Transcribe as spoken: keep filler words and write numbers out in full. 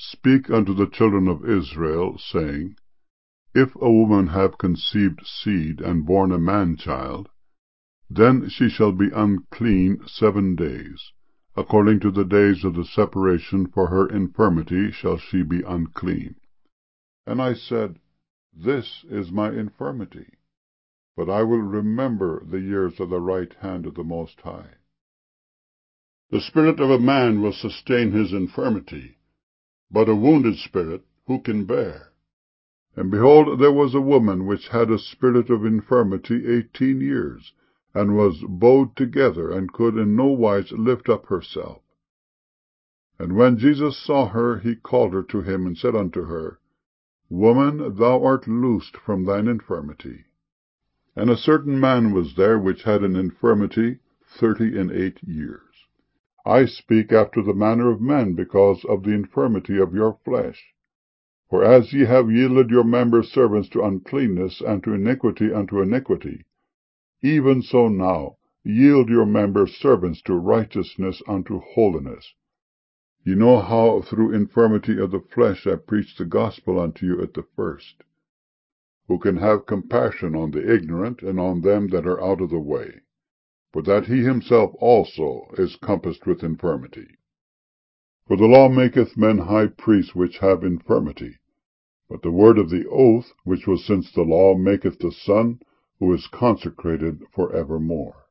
Speak unto the children of Israel, saying, If a woman have conceived seed, and born a man-child, then she shall be unclean seven days. According to the days of the separation for her infirmity shall she be unclean. And I said, This is my infirmity, but I will remember the years of the right hand of the Most High. The spirit of a man will sustain his infirmity, but a wounded spirit who can bear? And behold, there was a woman which had a spirit of infirmity eighteen years, and was bowed together, and could in no wise lift up herself. And when Jesus saw her, he called her to him, and said unto her, Woman, thou art loosed from thine infirmity. And a certain man was there which had an infirmity thirty and eight years. I speak after the manner of men, because of the infirmity of your flesh. For as ye have yielded your members servants to uncleanness, and to iniquity unto iniquity, even so now yield your members servants to righteousness unto holiness. Ye know how through infirmity of the flesh I preached the gospel unto you at the first. Who can have compassion on the ignorant, and on them that are out of the way, for that he himself also is compassed with infirmity. For the law maketh men high priests which have infirmity, but the word of the oath, which was since the law, maketh the Son, who is consecrated for evermore.